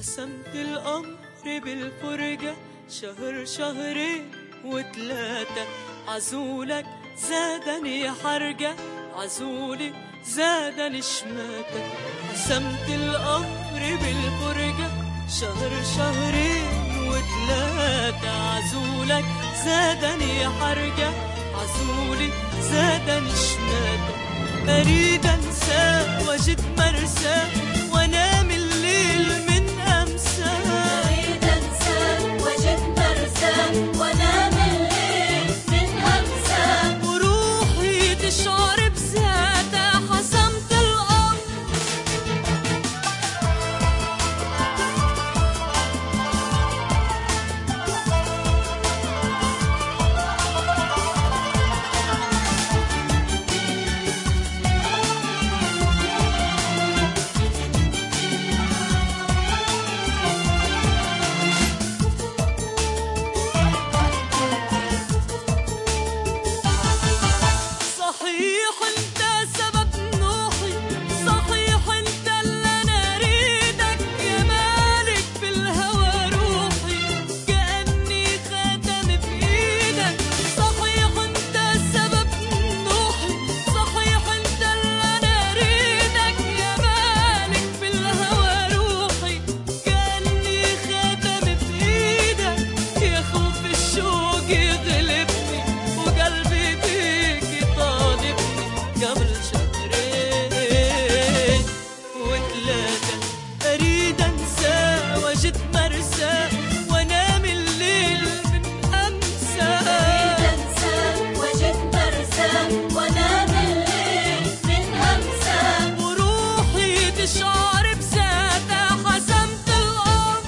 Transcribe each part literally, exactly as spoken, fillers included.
حسمت الأمر بالفرجة، شهر شهرين وتلاتة، عزولك زادني حرجة، عزولي زادني شماتة. حسمت الأمر بالفرجة، شهر شهرين وتلاتة، عزولك زادني حرجة، عزولي زادني شماتة. أريد أنسى وأجد مرسى وأنام الليل من أمسى، أريد أنسى وأجد مرسى وأنام الليل من أمسى، وروحي تشعر بذاتها. حسمت الأمر صحيح انت سبب نوحي، صحيح انت اللي انا اريدك، يا مالك بالهوى روحي كأني خاتم بايدك. صحيح انت سبب نوحي، صحيح انت اللي انا اريدك، يا مالك بالهوى روحي كأني خاتم بايدك. يا خوف الشوق يغلبني وقلبي بيك يطالبني، قبل شهرين وثلاثة أريد أنسى وأجد مرسى وأنام الليل من أمسى. أريد أنسى وأجد مرسى وأنام الليل من أمسى، وروحي تشعر بذاتها. حسمت الأمر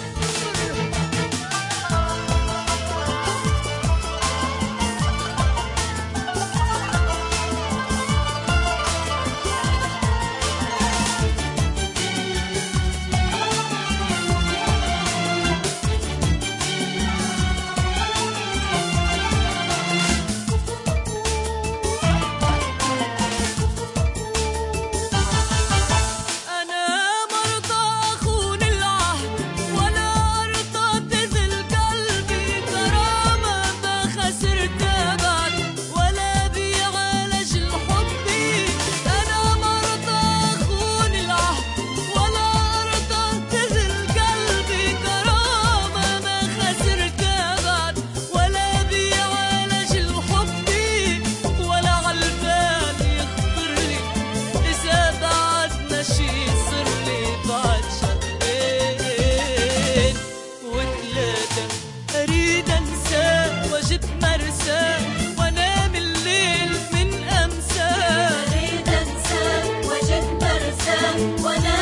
أنا مرضى أخون العهد، ولا أرضى تذل قلبي كرامة ما خسرتها بعد، ولا بيعالج الحب. أنا مرضى أخون العهد، ولا أرضى تذل قلبي كرامة ما خسرتها بعد، ولا بيعالج الحب. ولا عالبال يخطر لي إذا بعدنا شي يصير لي بعد شهرين وثلاثة. أريد أنسى وأجد مرسى وأنام الليل من أمسى، أريد أنسى وأجد مرسى وأنام